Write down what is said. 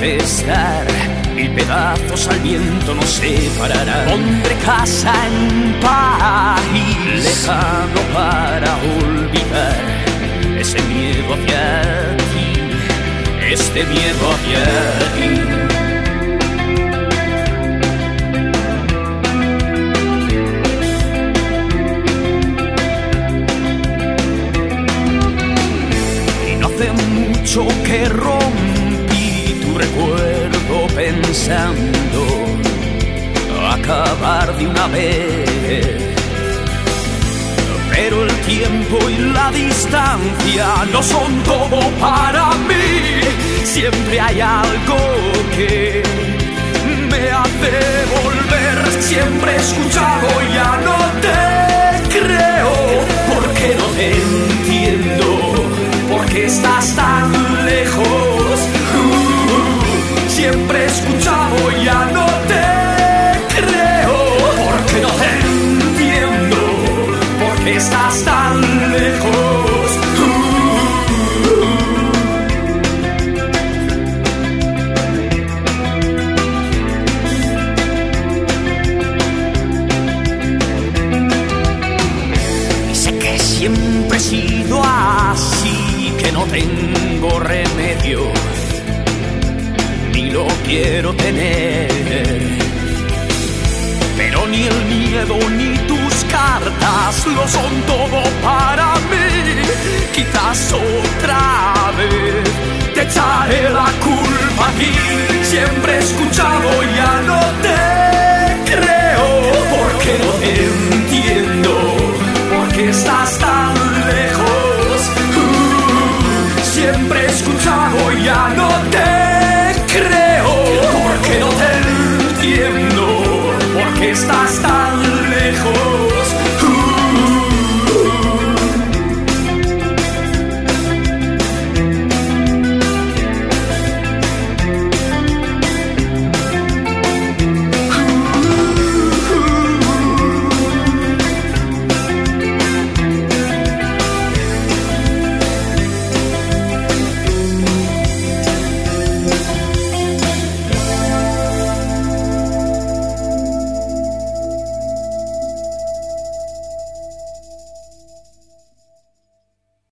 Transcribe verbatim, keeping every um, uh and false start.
contestar. Mil pedazos al viento nos separarán. Pondré casa en un país lejano para olvidar ese miedo hacia ti, este miedo hacia ti. Mucho que rompí tu recuerdo pensando acabar de una vez, pero el tiempo y la distancia no son todo para mí. Siempre hay algo que me hace volver. Siempre he escuchado, ya no te creo, porque no te entiendo. Porque estás tan lejos. uh, uh, Siempre he escuchado, ya no te creo. Porque no te entiendo. Porque estás tan lejos. uh, uh. Y sé que siempre he sido así, que no tengo remedio, ni lo quiero tener. Pero ni el miedo ni tus cartas lo son todo para mí. Quizás otra vez te echaré la culpa aquí. Siempre he escuchado, ya no te creo. Porque no te entiendo, porque estás tan lejos. Siempre he escuchado, ya no te creo. Porque no te entiendo, porque estás tan